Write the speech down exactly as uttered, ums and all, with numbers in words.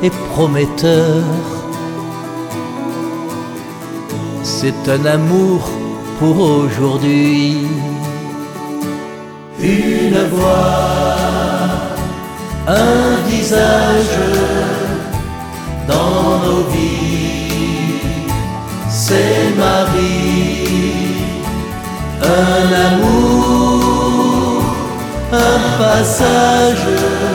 et prometteur. C'est un amour pour aujourd'hui. Une voix, un visage dans nos vies, c'est Marie. Un amour, un passage